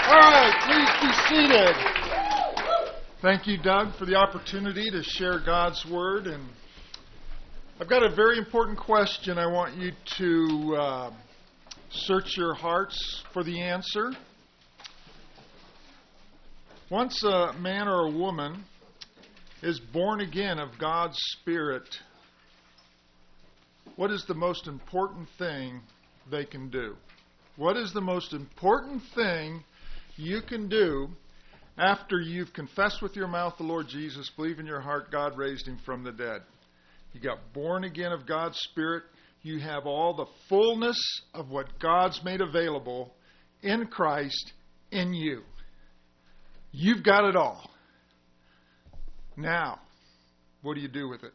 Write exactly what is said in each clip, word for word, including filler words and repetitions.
All right, please be seated. Thank you, Doug, for the opportunity to share God's Word. And I've got a very important question. I want you to uh, search your hearts for the answer. Once a man or a woman is born again of God's Spirit, what is the most important thing they can do? What is the most important thing you can do after you've confessed with your mouth the Lord Jesus, believe in your heart God raised him from the dead? You got born again of God's Spirit. You have all the fullness of what God's made available in Christ in you. You've got it all. Now, what do you do with it?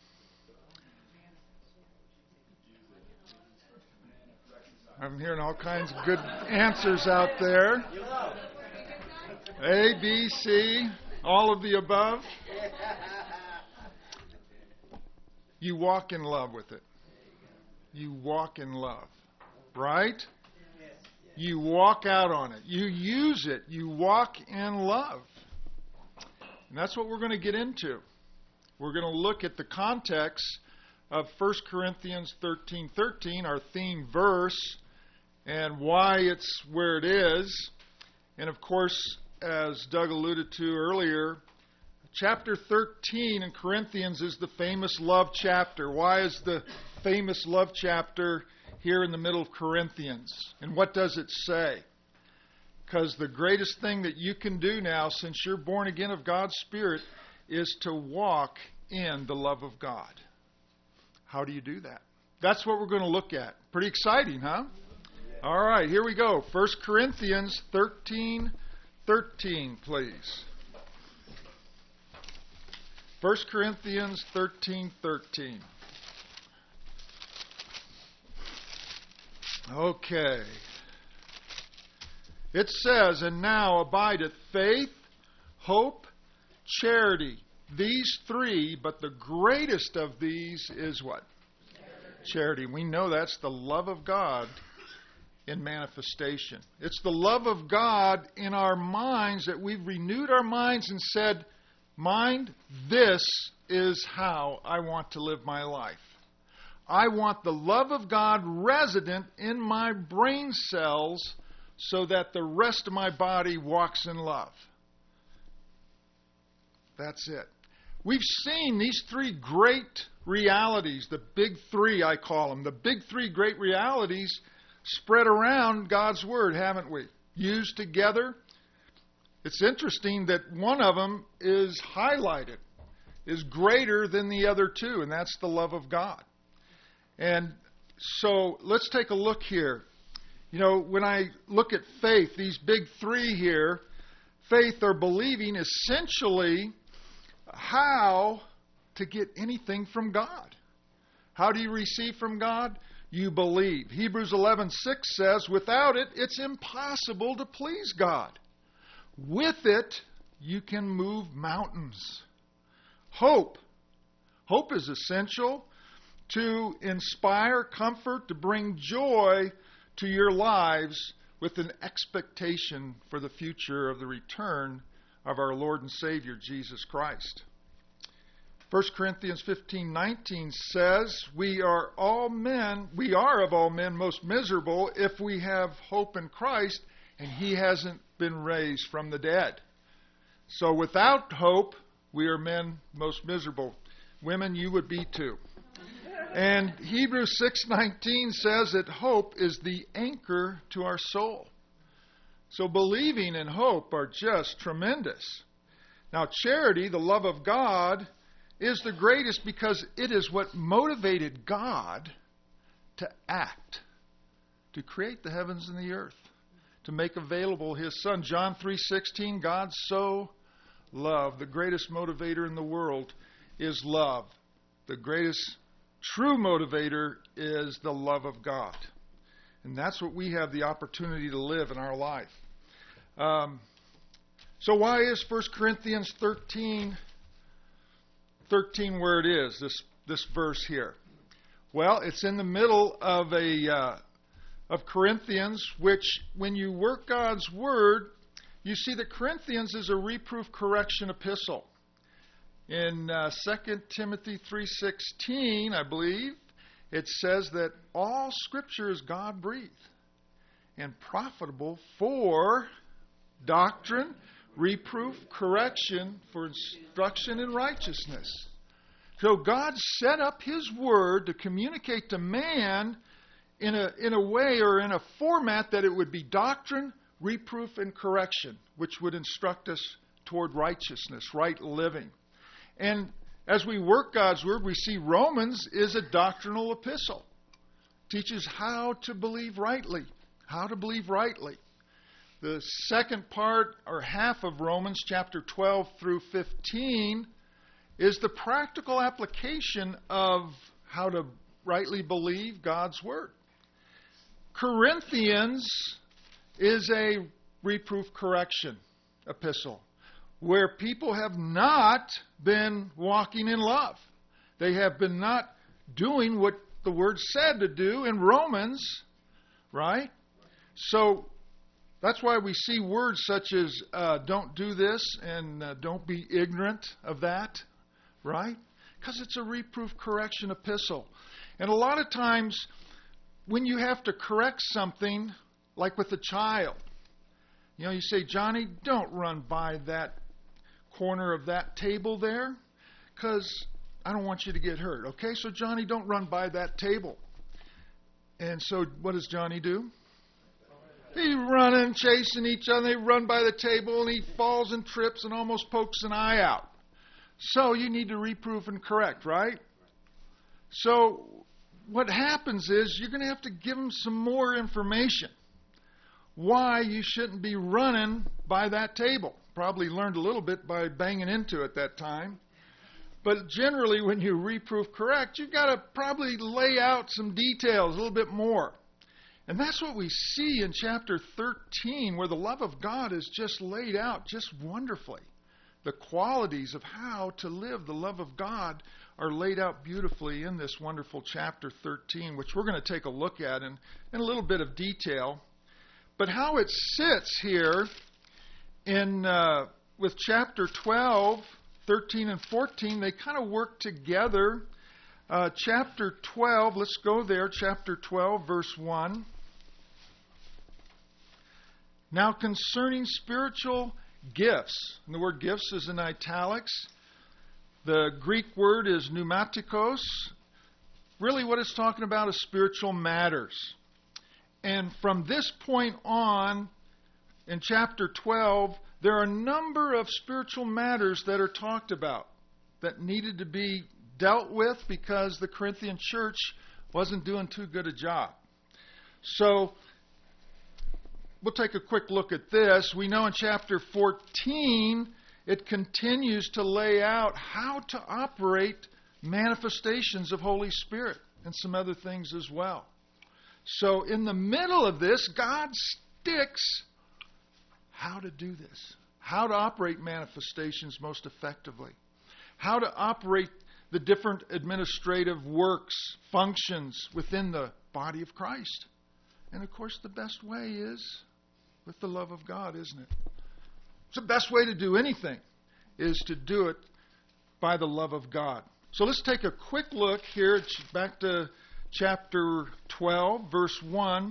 I'm hearing all kinds of good answers out there. A, B, C, all of the above. You walk in love with it. You walk in love, right? You walk out on it. You use it. You walk in love. And that's what we're going to get into. We're going to look at the context of First Corinthians thirteen thirteen, our theme verse, and why it's where it is. And of course, as Doug alluded to earlier, chapter thirteen in Corinthians is the famous love chapter. Why is the famous love chapter here in the middle of Corinthians? And what does it say? Because the greatest thing that you can do now, since you're born again of God's Spirit, is to walk in the love of God. How do you do that? That's what we're going to look at. Pretty exciting, huh? All right, here we go. First Corinthians thirteen thirteen, please. First Corinthians thirteen thirteen. Okay. It says, "And now abideth faith, hope, charity. These three, but the greatest of these is" what? Charity. Charity. We know that's the love of God in manifestation. It's the love of God in our minds, that we've renewed our minds and said, mind, this is how I want to live my life. I want the love of God resident in my brain cells so that the rest of my body walks in love. That's it. We've seen these three great realities, the big three I call them, the big three great realities spread around God's Word, haven't we? Used together. It's interesting that one of them is highlighted, is greater than the other two, and that's the love of God. And so let's take a look here. You know, when I look at faith, these big three here, faith or believing essentially how to get anything from God. How do you receive from God? You believe. Hebrews eleven six says, without it, it's impossible to please God. With it, you can move mountains. Hope. Hope is essential to inspire, comfort, to bring joy to your lives with an expectation for the future of the return of our Lord and Savior, Jesus Christ. First Corinthians fifteen nineteen says, we are all men, we are of all men most miserable if we have hope in Christ and He hasn't been raised from the dead. So without hope, we are men most miserable. Women, you would be too. And Hebrews six nineteen says that hope is the anchor to our soul. So believing and hope are just tremendous. Now charity, the love of God, is the greatest because it is what motivated God to act, to create the heavens and the earth, to make available His Son. John three sixteen, God so loved. The greatest motivator in the world is love. The greatest true motivator is the love of God. And that's what we have the opportunity to live in our life. Um, so why is First Corinthians thirteen thirteen where it is, this, this verse here? Well, it's in the middle of a uh, of Corinthians, which when you work God's Word, you see that Corinthians is a reproof correction epistle. In uh, Second Timothy three sixteen, I believe, it says that all Scripture is God-breathed and profitable for doctrine, reproof, correction, for instruction in righteousness. So God set up His Word to communicate to man in a, in a way or in a format that it would be doctrine, reproof, and correction, which would instruct us toward righteousness, right living. And as we work God's Word, we see Romans is a doctrinal epistle. Teaches how to believe rightly. How to believe rightly. The second part or half of Romans, chapter twelve through fifteen, is the practical application of how to rightly believe God's Word. Corinthians is a reproof correction epistle, where people have not been walking in love. They have been not doing what the Word said to do in Romans, right? So that's why we see words such as uh, don't do this and uh, don't be ignorant of that, right? Because it's a reproof correction epistle. And a lot of times when you have to correct something, like with a child, you know, you say, Johnny, don't run by that corner of that table there, because I don't want you to get hurt. Okay, so Johnny, don't run by that table. And so what does Johnny do? He's running, chasing each other. They run by the table, and he falls and trips and almost pokes an eye out. So you need to reproof and correct, right? So what happens is you're going to have to give him some more information. Why you shouldn't be running by that table. Probably learned a little bit by banging into it that time. But generally, when you reproof correct, you've got to probably lay out some details a little bit more. And that's what we see in chapter thirteen, where the love of God is just laid out just wonderfully. The qualities of how to live the love of God are laid out beautifully in this wonderful chapter thirteen, which we're going to take a look at in, in a little bit of detail. But how it sits here in uh, with chapter twelve, thirteen, and fourteen, they kind of work together. Uh, chapter twelve, let's go there. Chapter twelve, verse one. Now concerning spiritual gifts, and the word gifts is in italics. The Greek word is pneumatikos. Really what it's talking about is spiritual matters. And from this point on, in chapter twelve, there are a number of spiritual matters that are talked about that needed to be dealt with because the Corinthian church wasn't doing too good a job. So we'll take a quick look at this. We know in chapter fourteen, it continues to lay out how to operate manifestations of Holy Spirit and some other things as well. So in the middle of this, God sticks how to do this, how to operate manifestations most effectively, how to operate the different administrative works, functions within the body of Christ. And of course, the best way is with the love of God, isn't it? It's the best way to do anything is to do it by the love of God. So let's take a quick look here back to chapter twelve, verse one,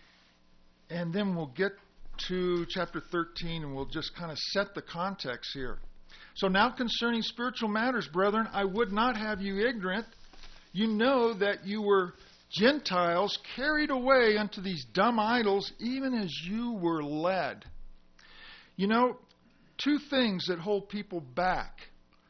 and then we'll get to chapter thirteen, and we'll just kind of set the context here. So now concerning spiritual matters, brethren, I would not have you ignorant. You know that you were Gentiles carried away unto these dumb idols, even as you were led. You know, two things that hold people back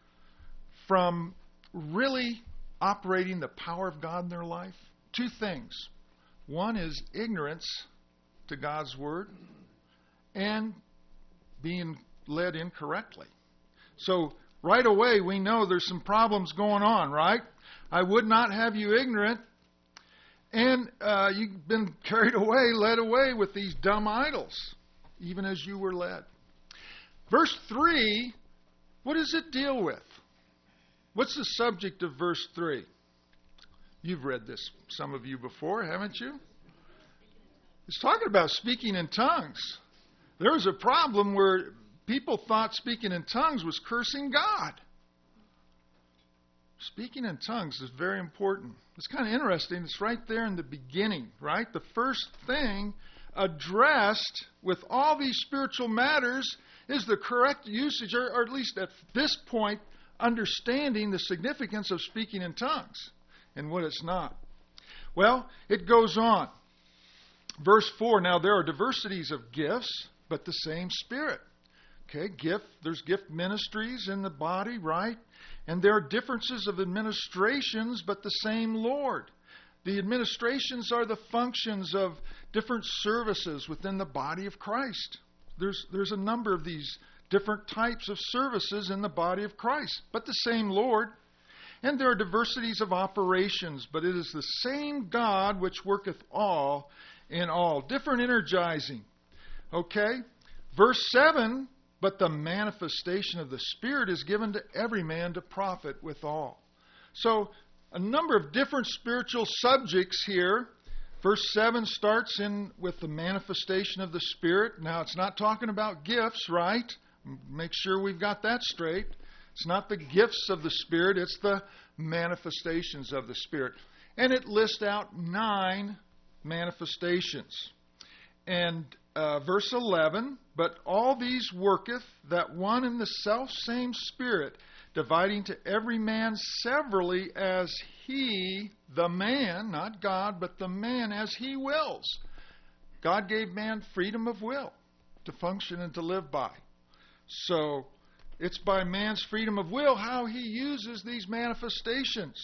from really operating the power of God in their life. Two things. One is ignorance to God's Word and being led incorrectly. So right away we know there's some problems going on, right? I would not have you ignorant. And uh, you've been carried away, led away with these dumb idols, even as you were led. Verse three, what does it deal with? What's the subject of verse three? You've read this, some of you, before, haven't you? It's talking about speaking in tongues. There was a problem where people thought speaking in tongues was cursing God. Speaking in tongues is very important. It's kind of interesting. It's right there in the beginning, right? The first thing addressed with all these spiritual matters is the correct usage, or, or at least at this point, understanding the significance of speaking in tongues and what it's not. Well, it goes on. Verse four, now there are diversities of gifts, but the same Spirit. Okay, gift, there's gift ministries in the body, right? And there are differences of administrations, but the same Lord. The administrations are the functions of different services within the body of Christ. There's, there's a number of these different types of services in the body of Christ, but the same Lord. And there are diversities of operations, but it is the same God which worketh all in all. Different energizing. Okay? Verse seven, but the manifestation of the Spirit is given to every man to profit withal. So, a number of different spiritual subjects here. Verse seven starts in with the manifestation of the Spirit. Now, it's not talking about gifts, right? Make sure we've got that straight. It's not the gifts of the Spirit, it's the manifestations of the Spirit. And it lists out nine manifestations. And uh, verse eleven, but all these worketh that one and the selfsame Spirit, dividing to every man severally as he, the man, not God, but the man, as he wills. God gave man freedom of will to function and to live by. So, it's by man's freedom of will how he uses these manifestations.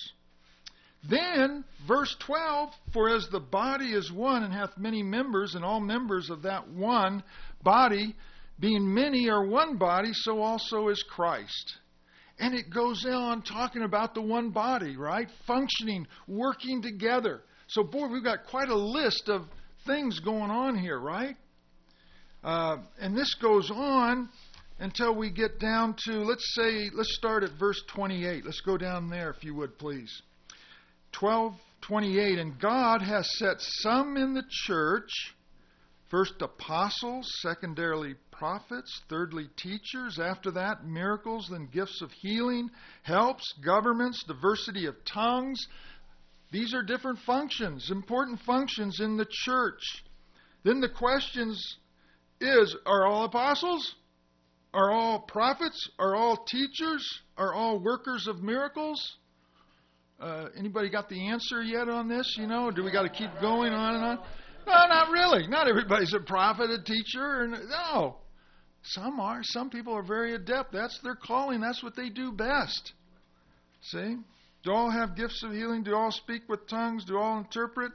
Then, verse twelve, for as the body is one and hath many members, and all members of that one body, being many are one body, so also is Christ. And it goes on talking about the one body, right? Functioning, working together. So, boy, we've got quite a list of things going on here, right? Uh, and this goes on until we get down to, let's say, let's start at verse twenty-eight. Let's go down there, if you would, please. twelve twenty-eight, and God has set some in the church, first apostles, secondarily prophets, thirdly teachers, after that miracles, then gifts of healing, helps, governments, diversity of tongues. These are different functions, important functions in the church. Then the questions is, are all apostles? Are all prophets? Are all teachers? Are all workers of miracles? Uh, anybody got the answer yet on this? You know, do we got to keep going on and on? No, not really. Not everybody's a prophet, a teacher. No. Some are. Some people are very adept. That's their calling. That's what they do best. See? Do all have gifts of healing? Do all speak with tongues? Do all interpret?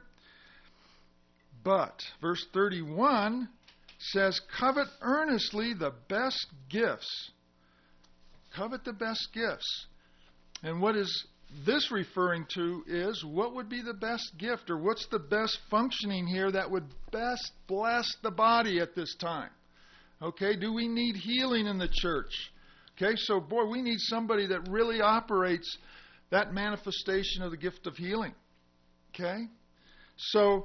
But, verse thirty-one says, covet earnestly the best gifts. Covet the best gifts. And what is this referring to is, what would be the best gift, or what's the best functioning here that would best bless the body at this time? Okay, do we need healing in the church? Okay, so boy, we need somebody that really operates that manifestation of the gift of healing. Okay? So,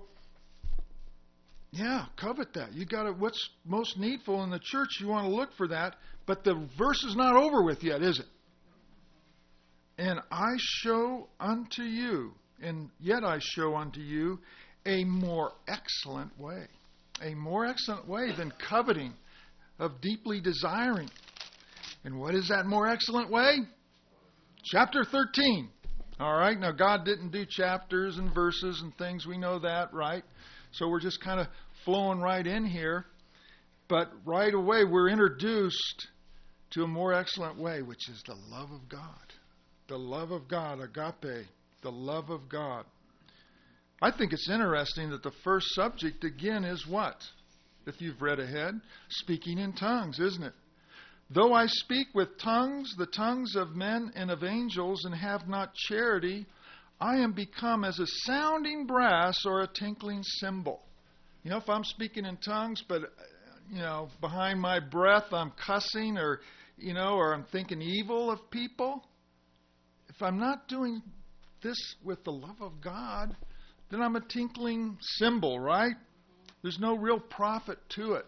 yeah, covet that. You got to, what's most needful in the church, you want to look for that, but the verse is not over with yet, is it? And I show unto you, and yet I show unto you a more excellent way. A more excellent way than coveting, of deeply desiring. And what is that more excellent way? Chapter thirteen. All right, now God didn't do chapters and verses and things. We know that, right? So we're just kind of flowing right in here. But right away we're introduced to a more excellent way, which is the love of God. The love of God, agape, the love of God. I think it's interesting that the first subject again is what? If you've read ahead, speaking in tongues, isn't it? Though I speak with tongues, the tongues of men and of angels, and have not charity, I am become as a sounding brass or a tinkling cymbal. You know, if I'm speaking in tongues, but, you know, behind my breath I'm cussing or, you know, or I'm thinking evil of people, if I'm not doing this with the love of God, then I'm a tinkling cymbal, right? There's no real profit to it.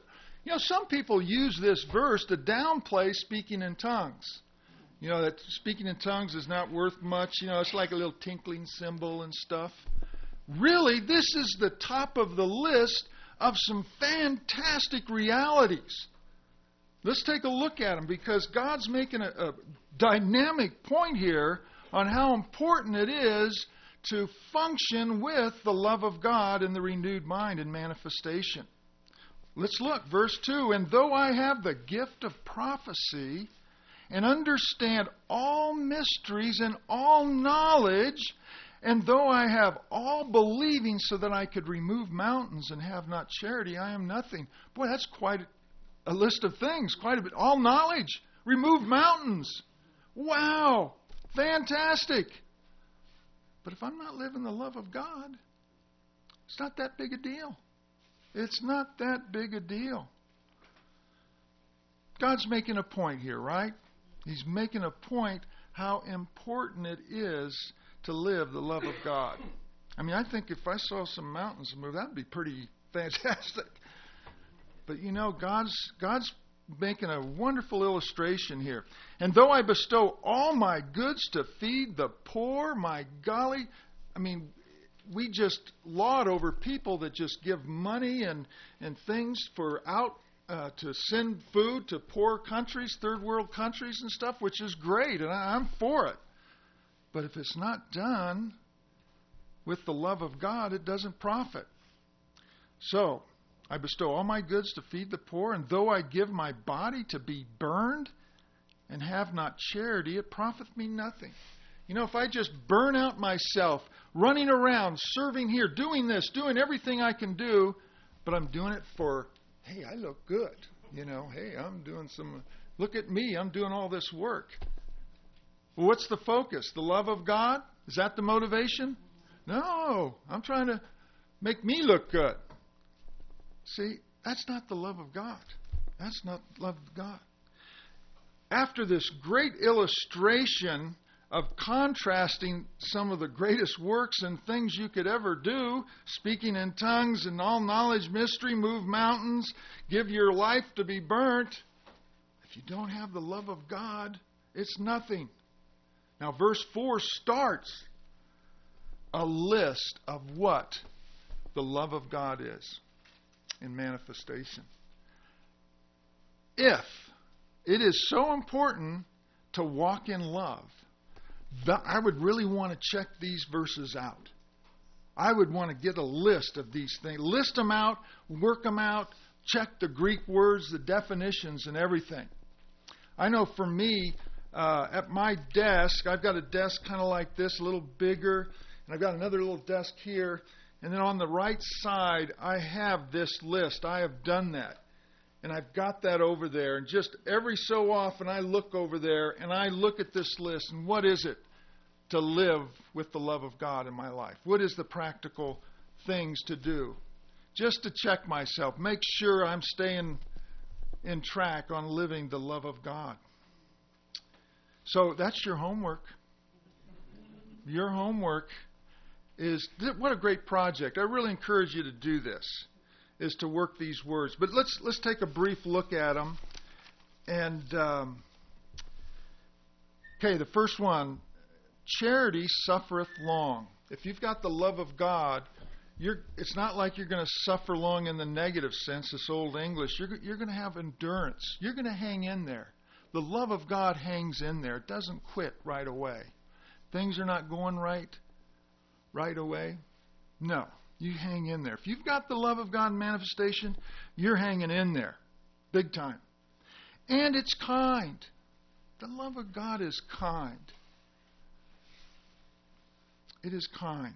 You know, some people use this verse to downplay speaking in tongues. You know, that speaking in tongues is not worth much. You know, it's like a little tinkling cymbal and stuff. Really, this is the top of the list of some fantastic realities. Let's take a look at them, because God's making a, a dynamic point here on how important it is to function with the love of God in the renewed mind and manifestation. Let's look, verse two. And though I have the gift of prophecy and understand all mysteries and all knowledge, and though I have all believing so that I could remove mountains and have not charity, I am nothing. Boy, that's quite a list of things, quite a bit. All knowledge, remove mountains. Wow, fantastic. But if I'm not living the love of God, it's not that big a deal. It's not that big a deal. God's making a point here, right? He's making a point how important it is to live the love of God. I mean, I think if I saw some mountains move, that would be pretty fantastic. But you know, God's God's making a wonderful illustration here. And though I bestow all my goods to feed the poor, my golly, I mean, we just laud over people that just give money and, and things for out uh, to send food to poor countries, third world countries and stuff, which is great, and I, I'm for it. But if it's not done with the love of God, it doesn't profit. So, I bestow all my goods to feed the poor, and though I give my body to be burned and have not charity, it profiteth me nothing. You know, if I just burn out myself, running around, serving here, doing this, doing everything I can do, but I'm doing it for, hey, I look good. You know, hey, I'm doing some, look at me, I'm doing all this work. Well, what's the focus? The love of God? Is that the motivation? No, I'm trying to make me look good. See, that's not the love of God. That's not love of God. After this great illustration of contrasting some of the greatest works and things you could ever do, speaking in tongues and all knowledge, mystery, move mountains, give your life to be burnt, if you don't have the love of God, it's nothing. Now, verse four starts a list of what the love of God is in manifestation. If it is so important to walk in love, that I would really want to check these verses out. I would want to get a list of these things. List them out, work them out, check the Greek words, the definitions, and everything. I know for me, uh, at my desk, I've got a desk kind of like this, a little bigger, and I've got another little desk here. And then on the right side, I have this list. I have done that. And I've got that over there. And just every so often, I look over there and I look at this list. And what is it to live with the love of God in my life? What is the practical things to do? Just to check myself. Make sure I'm staying in track on living the love of God. So that's your homework. Your homework is, what a great project. I really encourage you to do this, is to work these words. But let's let's take a brief look at them. And, um, okay, the first one, charity suffereth long. If you've got the love of God, you're, it's not like you're going to suffer long in the negative sense, this old English. You're, you're going to have endurance. You're going to hang in there. The love of God hangs in there. It doesn't quit right away. Things are not going right right away. No, you hang in there. If you've got the love of God in manifestation, you're hanging in there. Big time. And it's kind. The love of God is kind. It is kind.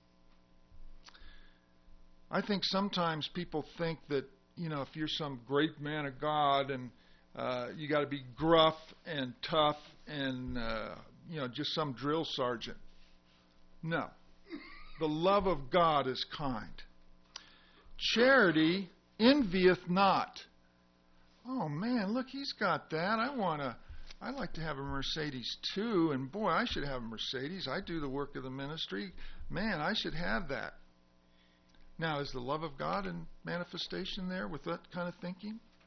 I think sometimes people think that, you know, if you're some great man of God and uh, you got to be gruff and tough and, uh, you know, just some drill sergeant. No. The love of God is kind. Charity envieth not. Oh man, look, he's got that. I want to, I'd like to have a Mercedes too. And boy, I should have a Mercedes. I do the work of the ministry. Man, I should have that. Now, is the love of God in manifestation there with that kind of thinking?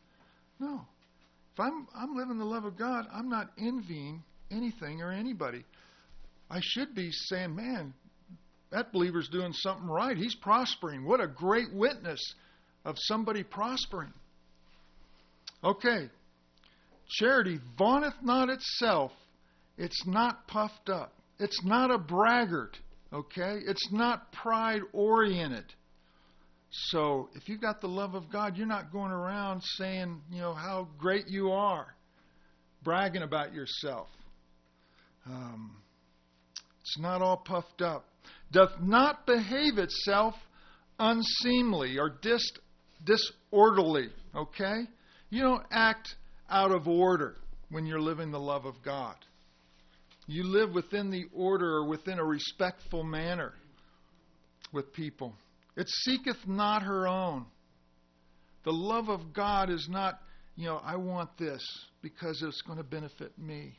No. If I'm I'm living the love of God, I'm not envying anything or anybody. I should be saying, man, that believer's doing something right. He's prospering. What a great witness of somebody prospering. Okay. Charity vaunteth not itself. It's not puffed up. It's not a braggart. Okay? It's not pride-oriented. So, if you've got the love of God, you're not going around saying, you know, how great you are, bragging about yourself. Um, it's not all puffed up. Doth not behave itself unseemly or dis, disorderly. Okay? You don't act out of order when you're living the love of God. You live within the order or within a respectful manner with people. It seeketh not her own. The love of God is not, you know, I want this because it's going to benefit me.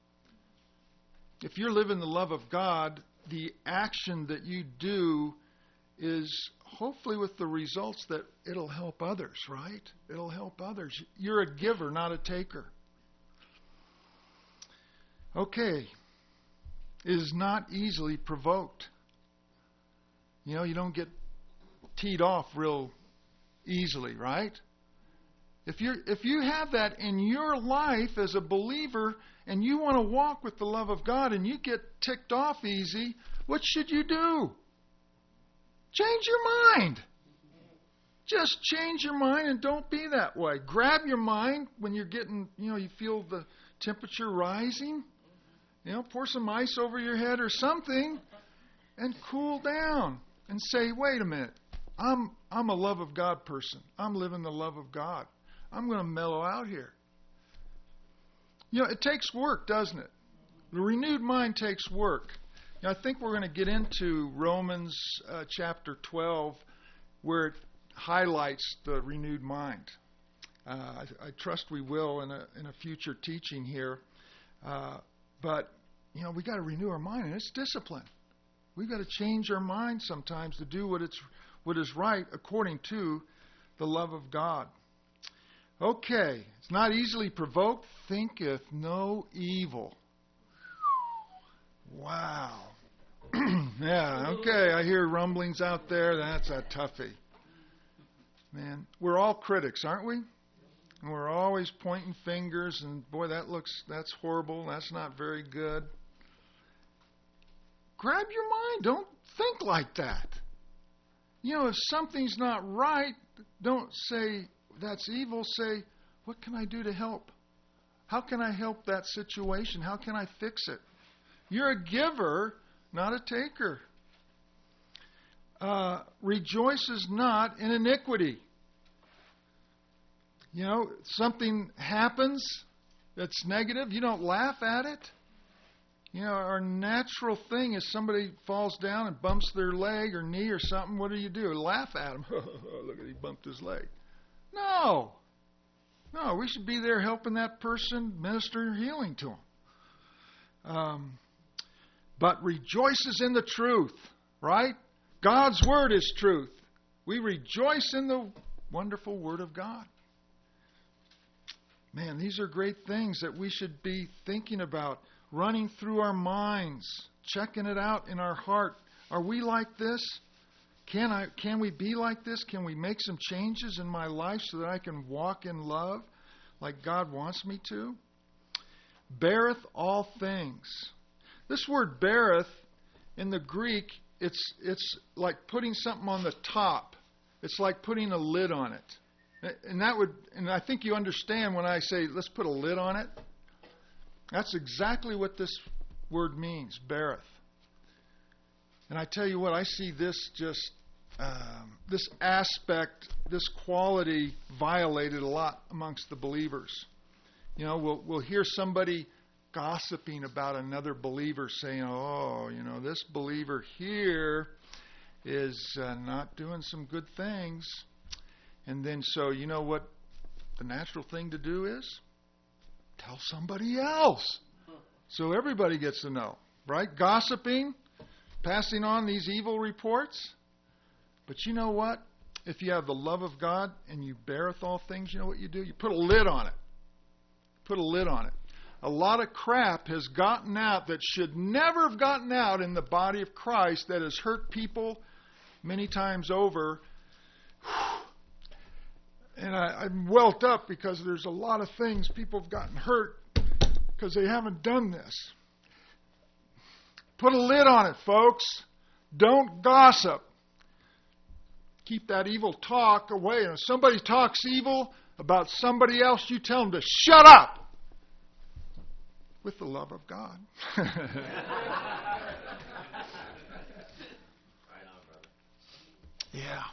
If you're living the love of God, the action that you do is hopefully with the results that it'll help others, right? It'll help others. You're a giver, not a taker. Okay. It is not easily provoked. You know, you don't get teed off real easily, right? If you if you have that in your life as a believer and you want to walk with the love of God and you get ticked off easy, what should you do? Change your mind. Just change your mind and don't be that way. Grab your mind when you're getting, you know, you feel the temperature rising. You know, pour some ice over your head or something and cool down and say, wait a minute. I'm I'm a love of God person. I'm living the love of God. I'm going to mellow out here. You know, it takes work, doesn't it? The renewed mind takes work. You know, I think we're going to get into Romans uh, chapter twelve where it highlights the renewed mind. Uh, I, I trust we will in a, in a future teaching here. Uh, but, you know, we got to renew our mind, and it's discipline. We've got to change our mind sometimes to do what it's what is right according to the love of God. Okay, it's not easily provoked, thinketh no evil. Wow. Yeah, okay, I hear rumblings out there. That's a toughie. Man, we're all critics, aren't we? And we're always pointing fingers and, boy, that looks, that's horrible. That's not very good. Grab your mind. Don't think like that. You know, if something's not right, don't say that's evil. Say, what can I do to help? How can I help that situation? How can I fix it? You're a giver, not a taker. Uh, rejoices not in iniquity. You know, something happens that's negative, you don't laugh at it. You know, our natural thing is somebody falls down and bumps their leg or knee or something. What do you do? Laugh at him. Look at he bumped his leg. No. No, we should be there helping that person, minister healing to him. Um, but rejoices in the truth, right? God's word is truth. We rejoice in the wonderful word of God. Man, these are great things that we should be thinking about. Running through our minds, checking it out in our heart. Are we like this? Can I? Can we be like this? Can we make some changes in my life so that I can walk in love like God wants me to? Beareth all things. This word beareth in the Greek, it's it's like putting something on the top. It's like putting a lid on it. And that would, and I think you understand when I say let's put a lid on it. That's exactly what this word means, beareth. And I tell you what, I see this just, um, this aspect, this quality violated a lot amongst the believers. You know, we'll, we'll hear somebody gossiping about another believer saying, oh, you know, this believer here is uh, not doing some good things. And then so, you know what the natural thing to do is? Tell somebody else. So everybody gets to know, right? Gossiping, passing on these evil reports. But you know what? if you have the love of God and you beareth all things, you know what you do? You put a lid on it. Put a lid on it. A lot of crap has gotten out that should never have gotten out in the body of Christ that has hurt people many times over. And I, I'm welt up because there's a lot of things people have gotten hurt because they haven't done this. Put a lid on it, folks. Don't gossip. Keep that evil talk away. And if somebody talks evil about somebody else, you tell them to shut up. With the love of God. Yeah.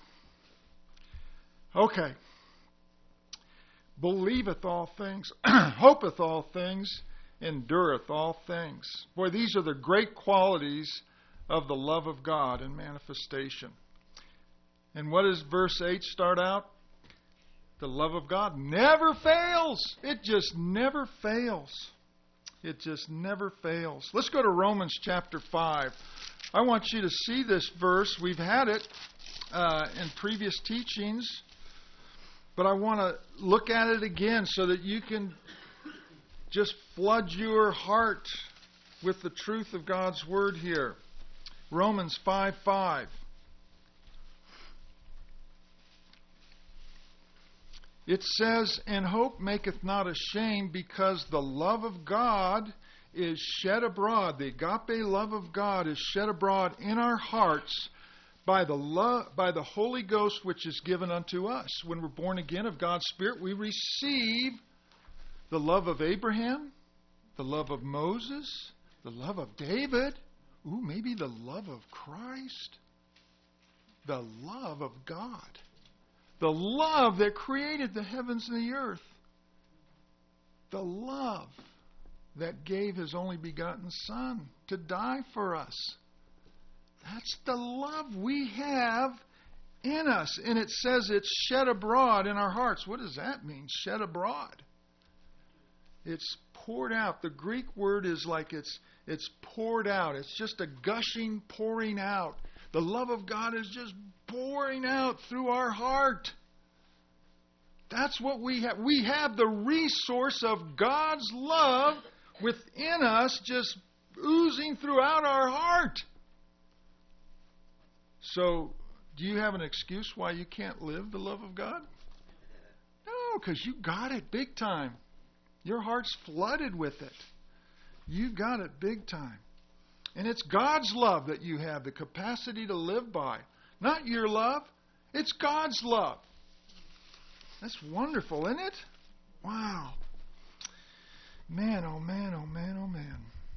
Okay. Believeth all things, hopeth all things, endureth all things. Boy, these are the great qualities of the love of God in manifestation. And what does verse eight start out? The love of God never fails. It just never fails. It just never fails. Let's go to Romans chapter five. I want you to see this verse. We've had it uh, in previous teachings, but I want to look at it again so that you can just flood your heart with the truth of God's Word here. Romans five five. It says, and hope maketh not ashamed, because the love of God is shed abroad. The agape love of God is shed abroad in our hearts by the love, by the Holy Ghost which is given unto us. When we're born again of God's Spirit, we receive the love of Abraham, the love of Moses, the love of David, ooh, maybe the love of Christ, the love of God. The love that created the heavens and the earth. The love that gave His only begotten Son to die for us. That's the love we have in us. And it says it's shed abroad in our hearts. What does that mean, shed abroad? It's poured out. The Greek word is like it's it's poured out. It's just a gushing, pouring out. The love of God is just pouring out through our heart. That's what we have. We have the resource of God's love within us just oozing throughout our heart. So, do you have an excuse why you can't live the love of God? No, because you got it big time. Your heart's flooded with it. You got it big time. And it's God's love that you have the capacity to live by. Not your love. It's God's love. That's wonderful, isn't it? Wow. Man, oh man, oh man, oh man.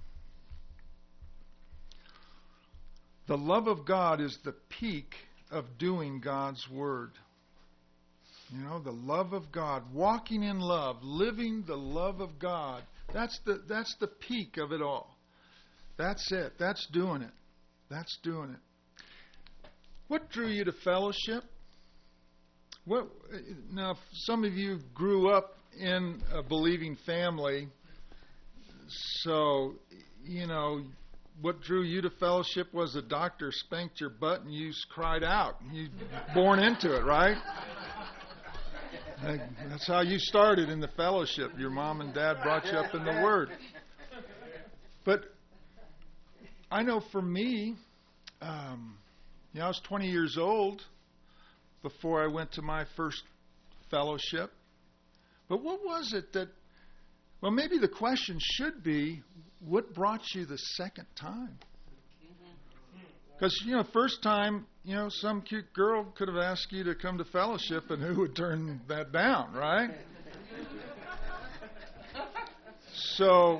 The love of God is the peak of doing God's Word. You know, the love of God, walking in love, living the love of God. That's the that's the peak of it all. That's it. That's doing it. That's doing it. What drew you to fellowship? What now? Some of you grew up in a believing family, so you know what drew you to fellowship was a doctor spanked your butt and you cried out. You born into it, right? That's how you started in the fellowship. Your mom and dad brought you up in the Word. But I know for me, um, you know, I was twenty years old before I went to my first fellowship. But what was it that, well, maybe the question should be, what brought you the second time? Because, you know, first time, you know, some cute girl could have asked you to come to fellowship, and who would turn that down, right? So,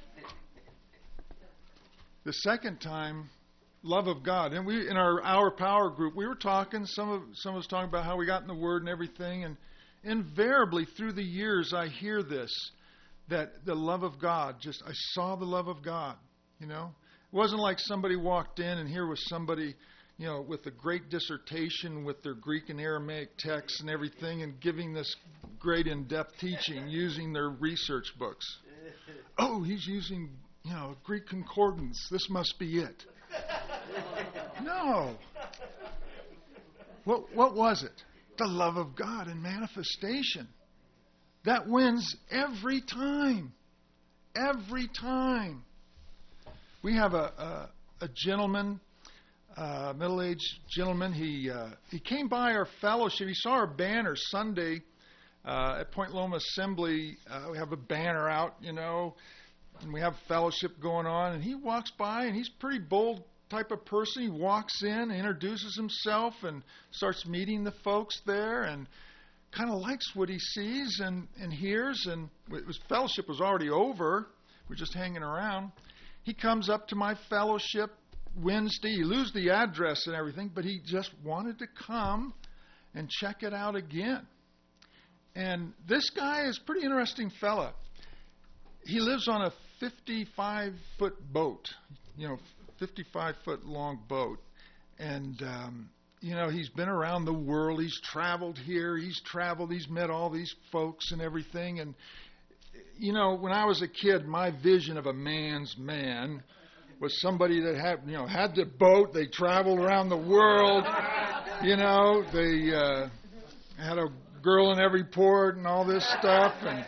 the second time, love of God. And we, in our Our Power group, we were talking, some of some of us talking about how we got in the Word and everything, and invariably through the years I hear this, that the love of God, just, I saw the love of God, you know. It wasn't like somebody walked in and here was somebody, you know, with a great dissertation with their Greek and Aramaic texts and everything and giving this great in-depth teaching using their research books. Oh, he's using, you know, Greek concordance. This must be it. No. What, what was it? The love of God in manifestation. That wins every time. Every time. We have a, a, a gentleman, a middle-aged gentleman. He uh, he came by our fellowship. He saw our banner Sunday uh, at Point Loma Assembly. Uh, we have a banner out, you know, and we have fellowship going on. And he walks by, and he's a pretty bold type of person. He walks in, introduces himself, and starts meeting the folks there, and kind of likes what he sees and, and hears. And it was, fellowship was already over. We're just hanging around. He comes up to my fellowship Wednesday. He lose the address and everything, but he just wanted to come and check it out again. And this guy is a pretty interesting fella. He lives on a fifty-five foot boat, you know, fifty-five foot long boat. And, um, you know, he's been around the world. He's traveled here. He's traveled. He's met all these folks and everything. And, you know, when I was a kid, my vision of a man's man was somebody that had, you know, had the boat. They traveled around the world. You know, they uh, had a girl in every port and all this stuff. And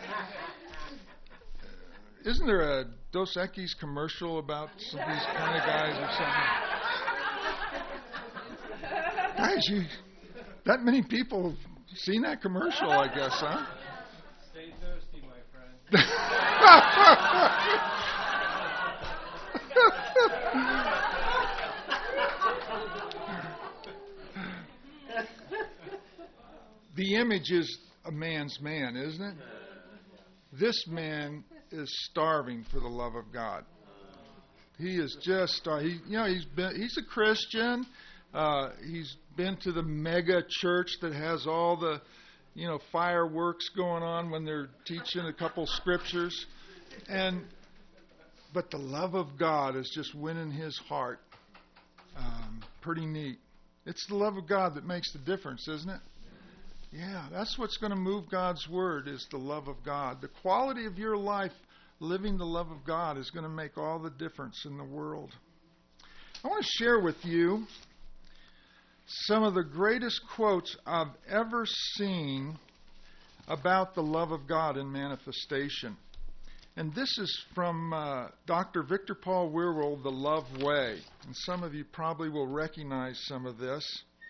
isn't there a Dos Equis commercial about some of these kind of guys or something? Guys, you, that many people have seen that commercial, I guess, huh? Stay thirsty, my friend. The image is a man's man, isn't it? This man is starving for the love of God. He is just starving. He, you know, he's been. He's a Christian. Uh, he's been to the mega church that has all the, you know, fireworks going on when they're teaching a couple scriptures, and but the love of God is just winning his heart. Um, pretty neat. It's the love of God that makes the difference, isn't it? Yeah, that's what's going to move God's word, is the love of God. The quality of your life living the love of God is going to make all the difference in the world. I want to share with you some of the greatest quotes I've ever seen about the love of God in manifestation. And this is from uh, Doctor Victor Paul Wierwille, The Love Way. And some of you probably will recognize some of this.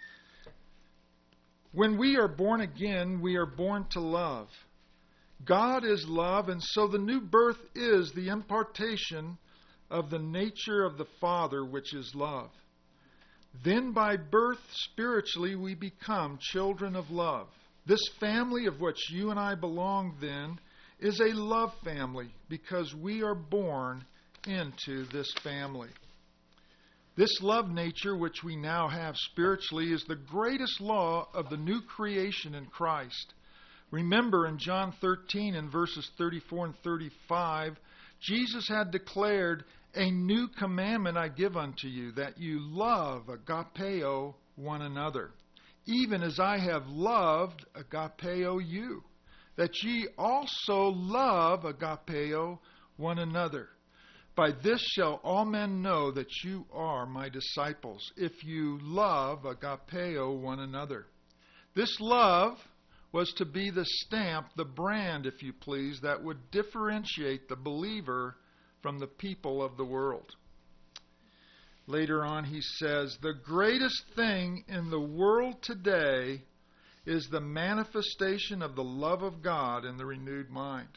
When we are born again, we are born to love. God is love, and so the new birth is the impartation of the nature of the Father, which is love. Then by birth, spiritually, we become children of love. This family of which you and I belong then is a love family because we are born into this family. This love nature which we now have spiritually is the greatest law of the new creation in Christ. Remember in John thirteen in verses thirty-four and thirty-five, Jesus had declared, "A new commandment I give unto you, that you love agapeo one another, even as I have loved agapeo you, that ye also love agapeo one another. By this shall all men know that you are my disciples, if you love agapeo one another." This love was to be the stamp, the brand, if you please, that would differentiate the believer from the people of the world. Later on he says, "The greatest thing in the world today is the manifestation of the love of God in the renewed mind."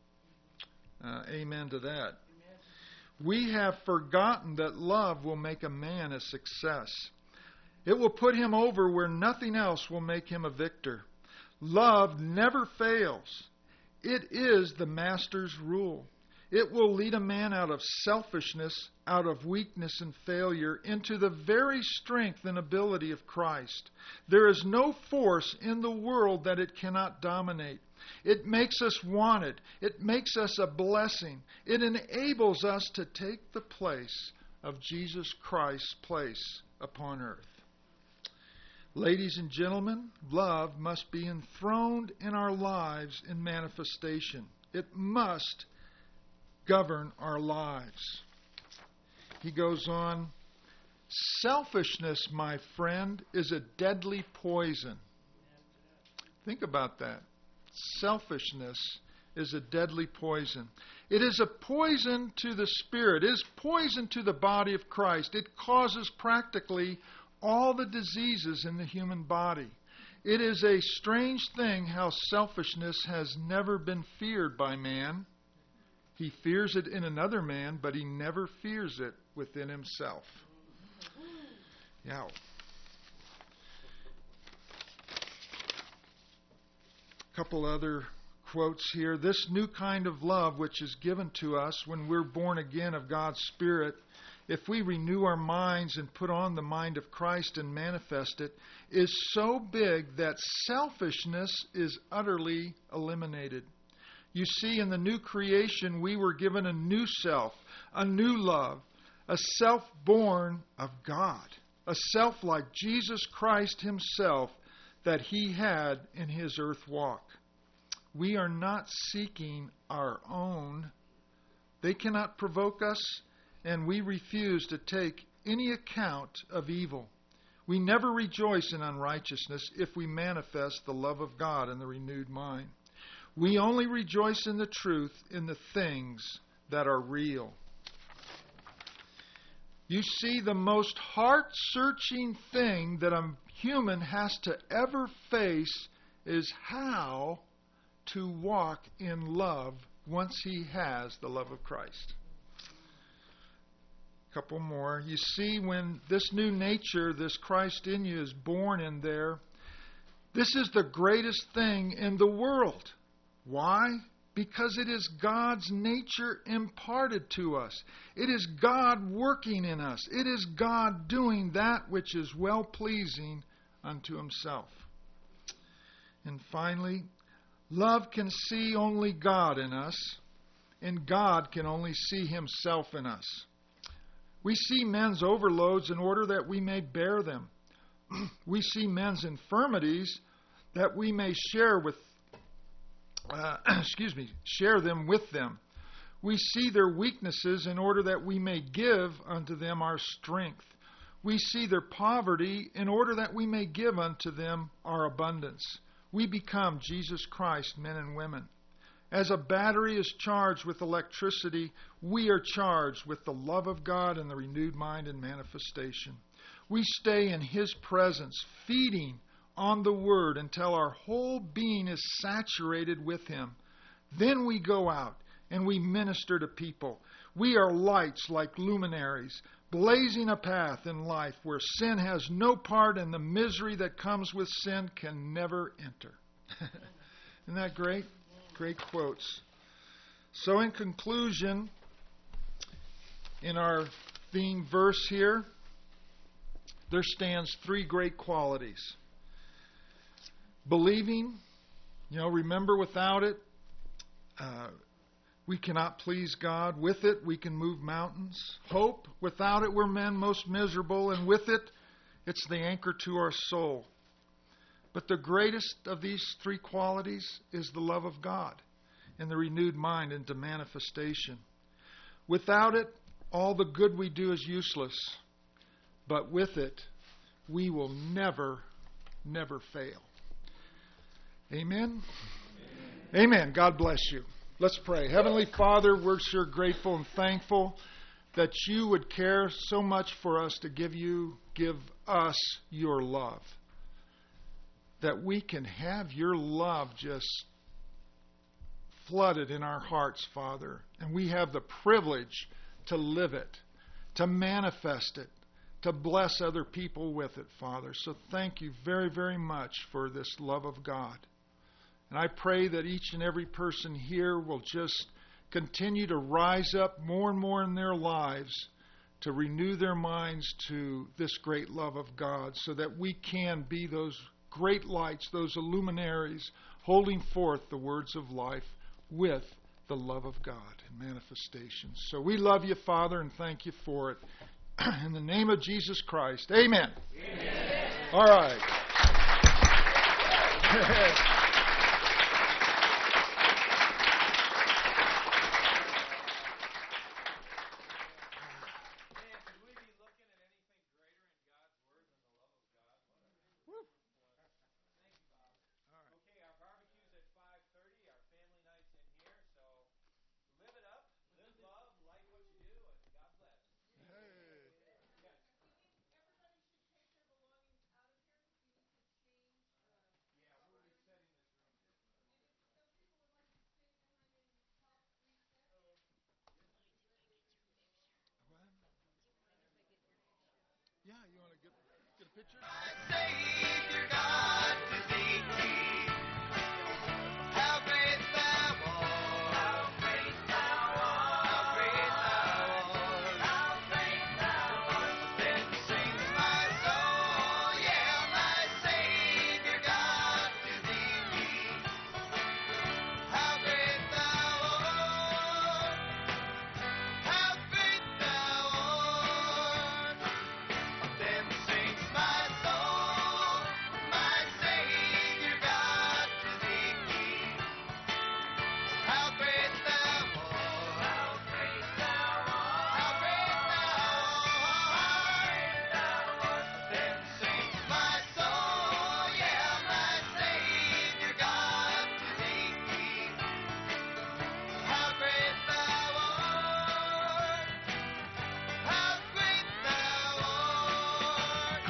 Uh, amen to that. We have forgotten that love will make a man a success. It will put him over where nothing else will make him a victor. Love never fails. It is the master's rule. It will lead a man out of selfishness, out of weakness and failure, into the very strength and ability of Christ. There is no force in the world that it cannot dominate. It makes us wanted. It makes us a blessing. It enables us to take the place of Jesus Christ's place upon earth. Ladies and gentlemen, love must be enthroned in our lives in manifestation. It must govern our lives. He goes on, Selfishness, my friend, is a deadly poison. Think about that. Selfishness is a deadly poison. It is a poison to the spirit. It is poison to the body of Christ. It causes practically all the diseases in the human body. It is a strange thing how selfishness has never been feared by man. He fears it in another man, but he never fears it within himself. Yeah. A couple other quotes here. This new kind of love which is given to us when we're born again of God's Spirit, if we renew our minds and put on the mind of Christ and manifest it, is so big that selfishness is utterly eliminated. You see, in the new creation, we were given a new self, a new love, a self born of God, a self like Jesus Christ himself that he had in his earth walk. We are not seeking our own. They cannot provoke us, and we refuse to take any account of evil. We never rejoice in unrighteousness if we manifest the love of God in the renewed mind. We only rejoice in the truth, in the things that are real. You see, the most heart-searching thing that a human has to ever face is how to walk in love once he has the love of Christ. A couple more. You see, when this new nature, this Christ in you, is born in there, this is the greatest thing in the world. Why? Because it is God's nature imparted to us. It is God working in us. It is God doing that which is well-pleasing unto himself. And finally, love can see only God in us, and God can only see himself in us. We see men's overloads in order that we may bear them. We see men's infirmities that we may share with Uh, excuse me, share them with them. We see their weaknesses in order that we may give unto them our strength. We see their poverty in order that we may give unto them our abundance. We become Jesus Christ, men and women. As a battery is charged with electricity, we are charged with the love of God and the renewed mind and manifestation. We stay in his presence, feeding on the Word until our whole being is saturated with him. Then we go out and we minister to people. We are lights like luminaries, blazing a path in life where sin has no part and the misery that comes with sin can never enter. Isn't that great? Great quotes. So in conclusion, in our theme verse here, there stands three great qualities. Believing, you know, remember, without it, uh, we cannot please God. With it, we can move mountains. Hope, without it, we're men most miserable. And with it, it's the anchor to our soul. But the greatest of these three qualities is the love of God and the renewed mind into manifestation. Without it, all the good we do is useless. But with it, we will never, never fail. Amen? Amen. Amen. God bless you. Let's pray. Heavenly Father, we're sure grateful and thankful that you would care so much for us to give you, give us your love. That we can have your love just flooded in our hearts, Father. And we have the privilege to live it, to manifest it, to bless other people with it, Father. So thank you very, very much for this love of God. And I pray that each and every person here will just continue to rise up more and more in their lives to renew their minds to this great love of God so that we can be those great lights, those luminaries, holding forth the words of life with the love of God in manifestation. So we love you, Father, and thank you for it. In the name of Jesus Christ, amen. Amen. All right. picture? Savior God to thee, how great thou art, how great thou art, how great thou art, how great thou art. Then sings my soul, yeah, my Savior God to thee, how great thou art, how great thou art. Then sings my soul, my Savior God to thee, how great thou art, how great thou art, how great thou art. Then sings my soul, yeah, my Savior God to thee, how great thou art, how great thou art.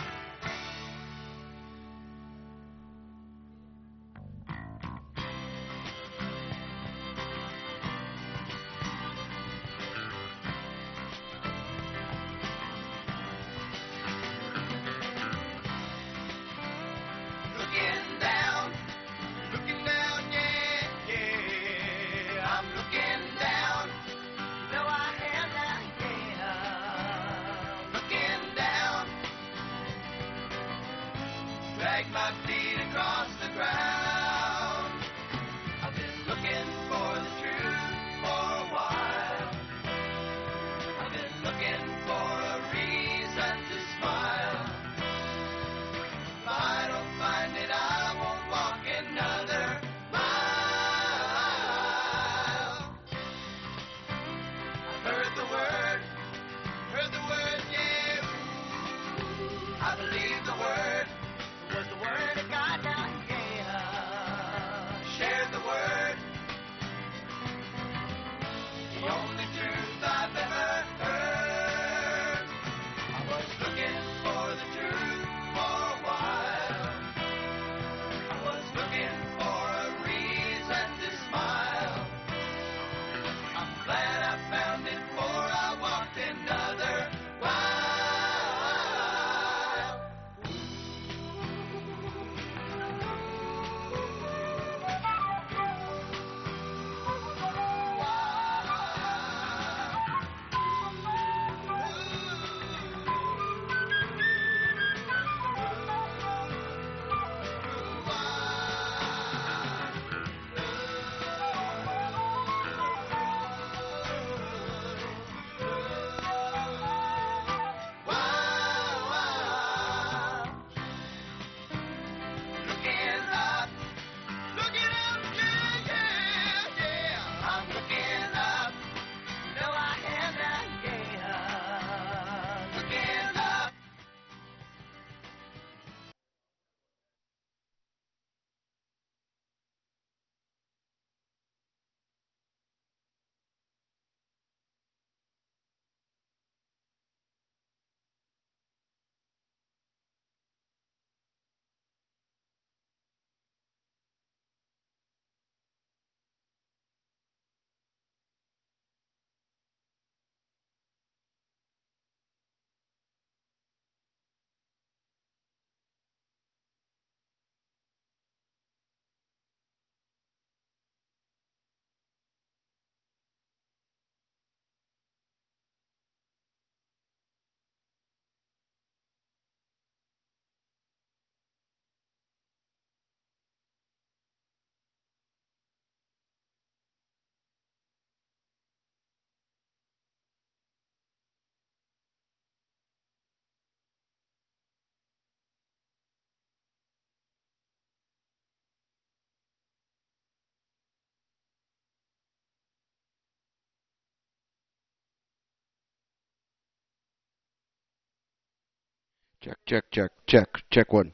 Looking down, looking down, yeah, yeah. I'm looking down. No, I am not, yeah. Looking down, drag my feet across the ground. I've been looking for the truth for a while. I've been looking for a reason to smile. If I don't find it, I won't walk another mile. I've heard the word, heard the word, yeah. I believe the word was the word of God, now, yeah. Shared the word, the only truth I've ever heard. I was looking for the truth for a while. I was looking for a reason to smile. I'm glad I found it before I walked another mile. Looking up, looking up, yeah, yeah, yeah. I'm looking up. No, I am not, yeah. Looking up. Check, check, check, check, check one.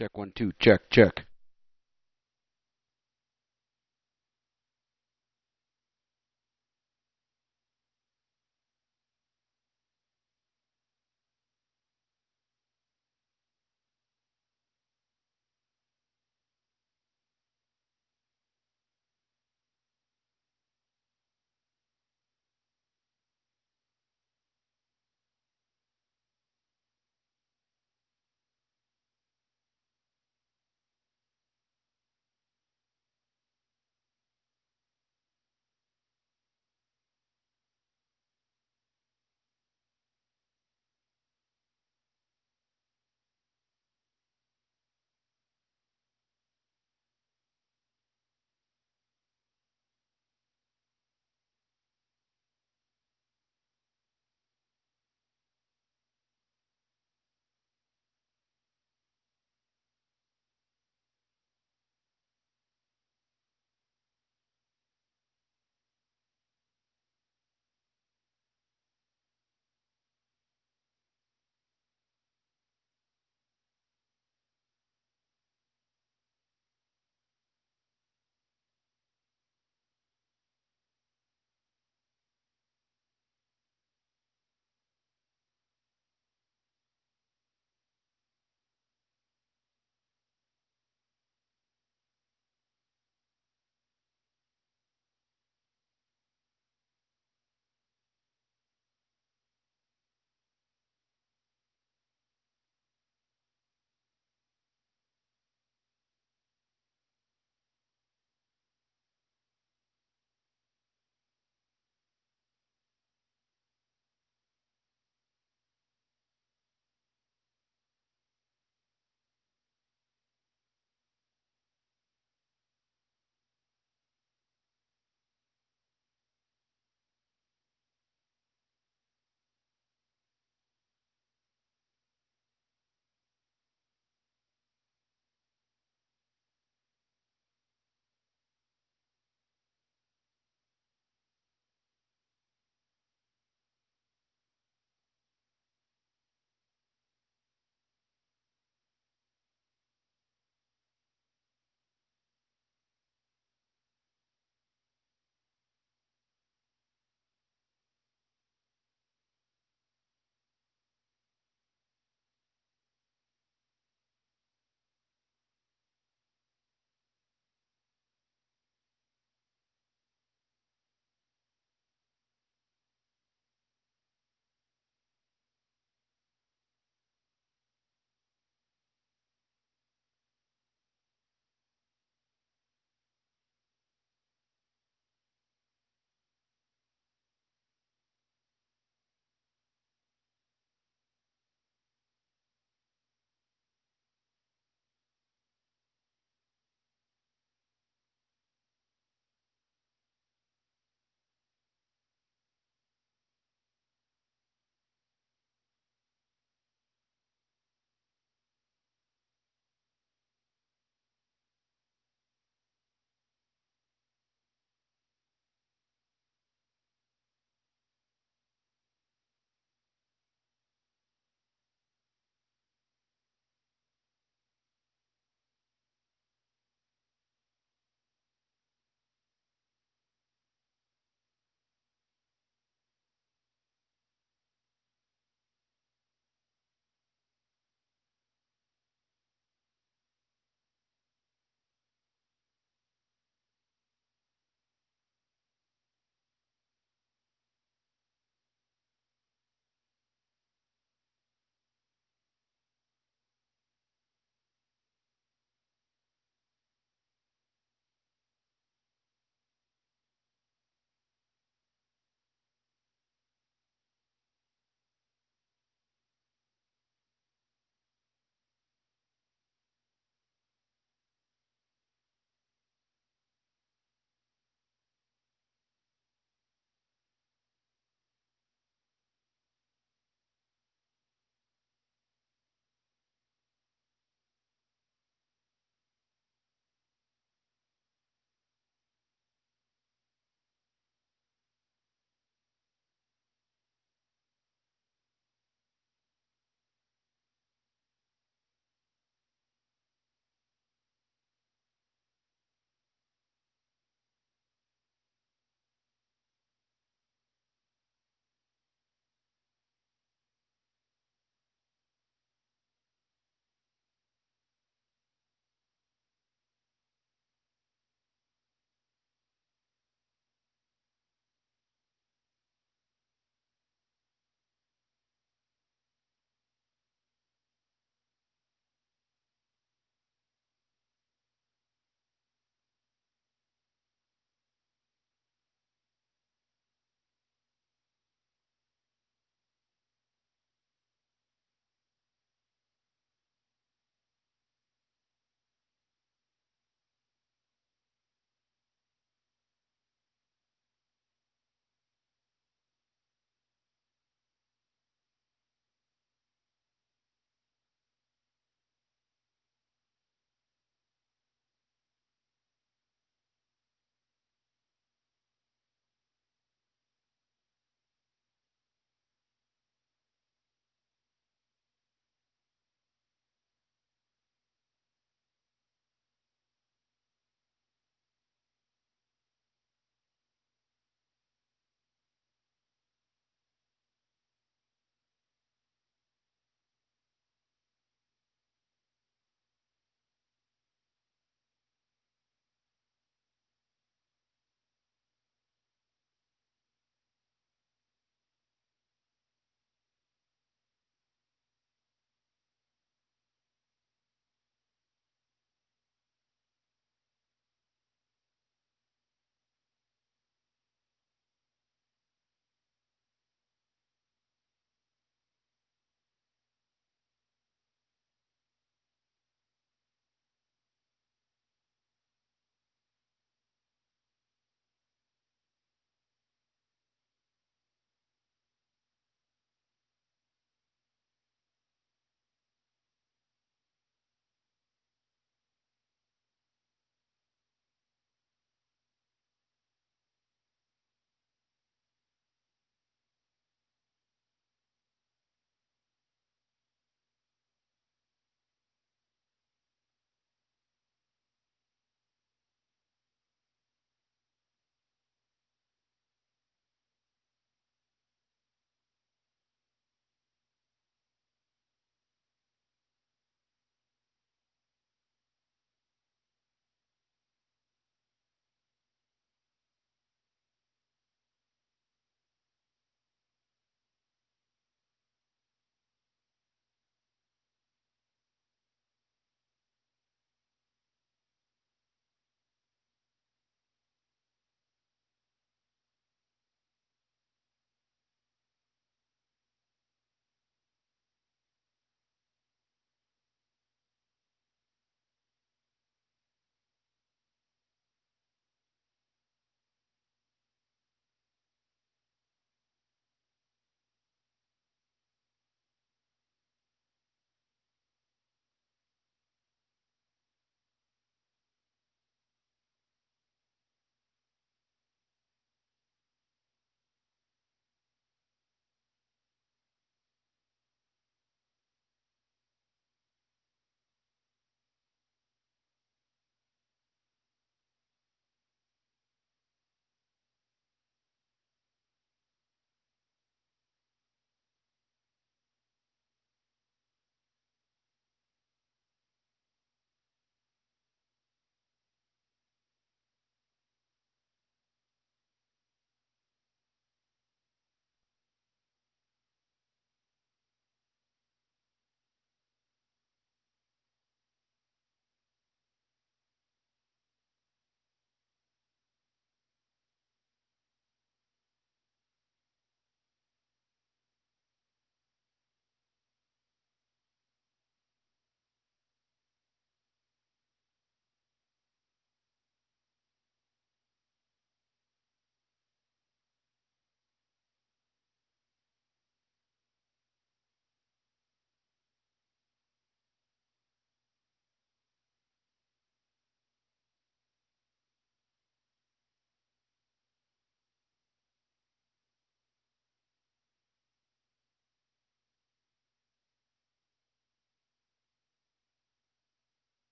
Check one, two, check, check.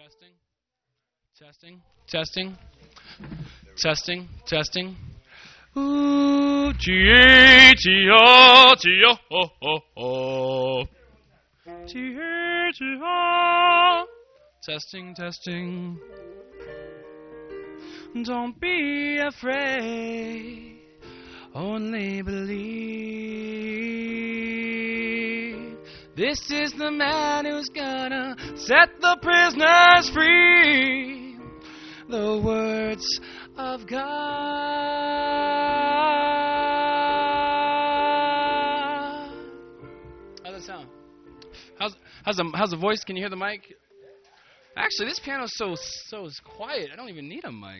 Testing. Testing. Testing. Testing. Testing. Ooh, T A T O T O O O O. T A T O. Testing. Testing. Don't be afraid. Only believe. This is the man who's gonna set the prisoners free. The words of God. How's that sound? How's how's the how's the voice? Can you hear the mic? Actually, this piano's so so quiet. I don't even need a mic.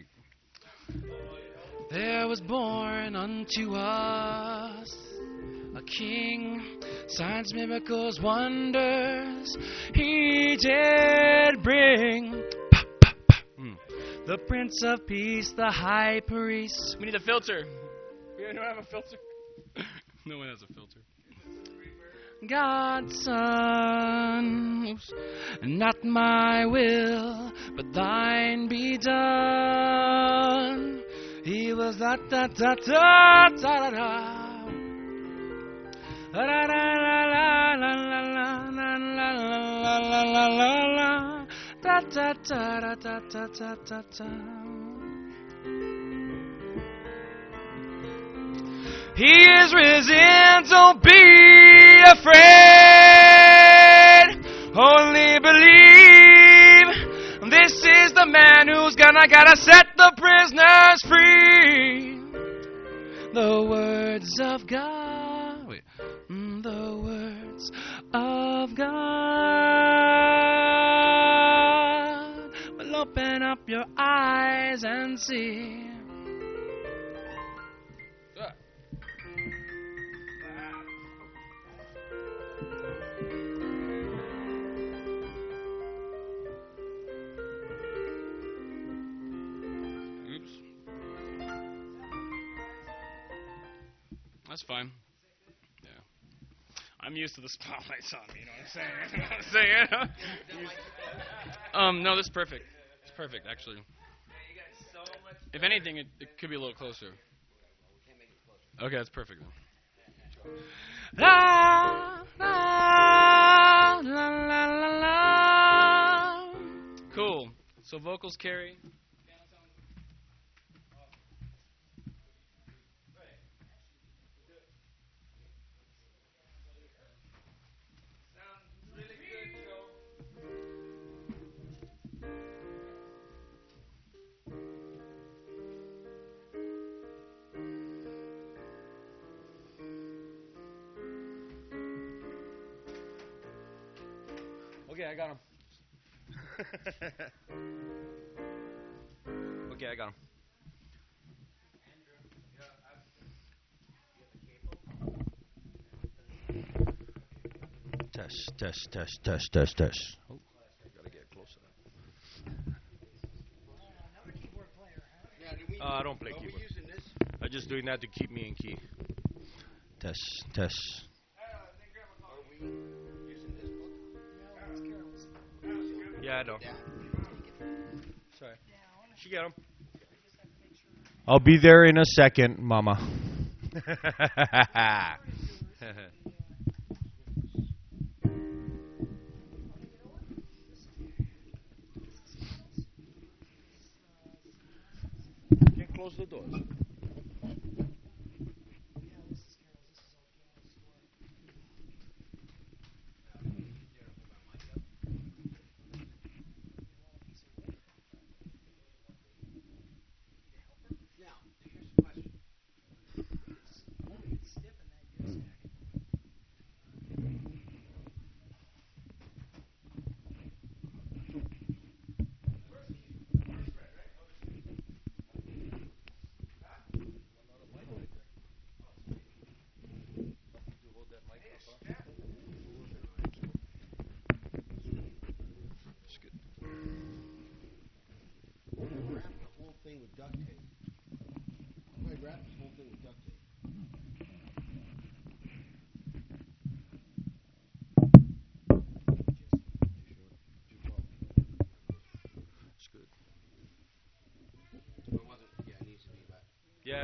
There was born unto us a king, signs, miracles, wonders he did bring. The Prince of Peace, the High Priest. We need a filter. We don't have a filter. No one has a filter. God's Son. Oops. Not my will, but thine be done. He was da da da da da da da. La la la la la la la la la la la la. Da da da da da da da da da. He is risen, don't be afraid. Only believe. This is the man who's gonna gotta set the prisoners free. The words of God. Wait. The words of God will open up your eyes and see. Oops. That's fine. I'm used to the spotlights on me, you know what I'm saying? You know what I'm saying? um, no, this is perfect. It's perfect, actually. If anything, it, it could be a little closer. Okay, that's perfect then. La, la, la, la, la, la. Cool. So vocals carry. Okay, I got him. Okay, I got him. Test, test, test, test, test, test. Oh, gotta get closer. Uh, I don't play keyboard. I'm just doing that to keep me in key. Test, test. Yeah, I know. Sorry. She got him. I'll be there in a second, Mama. Can't close the doors.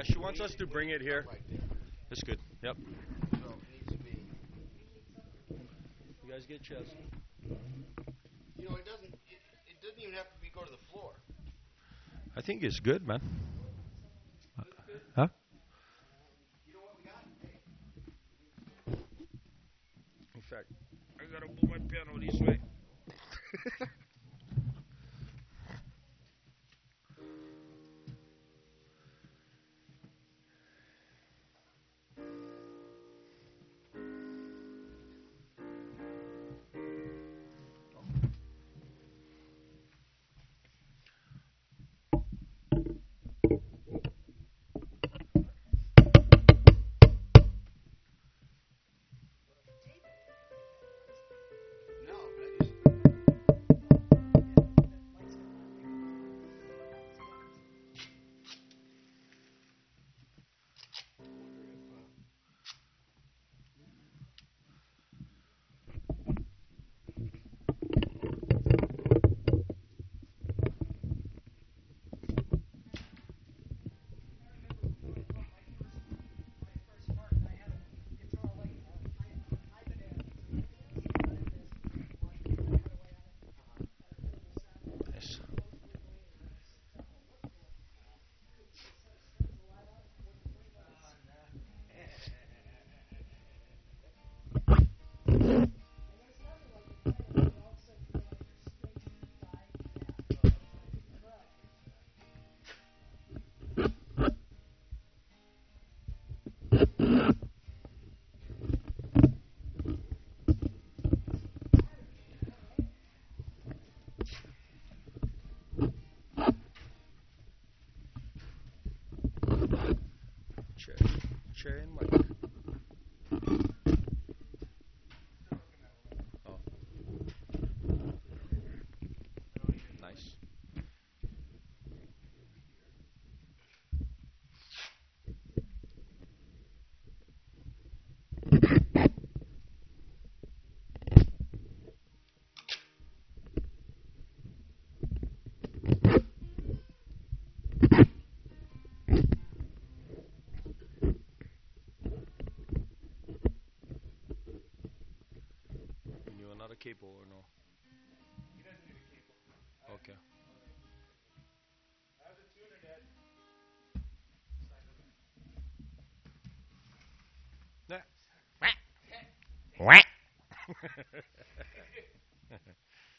Yeah, she wants us to bring it here. That's good. Yep. You guys get chairs. You know, it doesn't. It, it doesn't even have to be go to the floor. I think it's good, man. Huh? In fact, I gotta move my piano this way. No, but I just. Yes. Chair, chair and mic. Oh. Nice. You another cable or no? He doesn't need a cable. Okay. I have the tuner dead. Whack.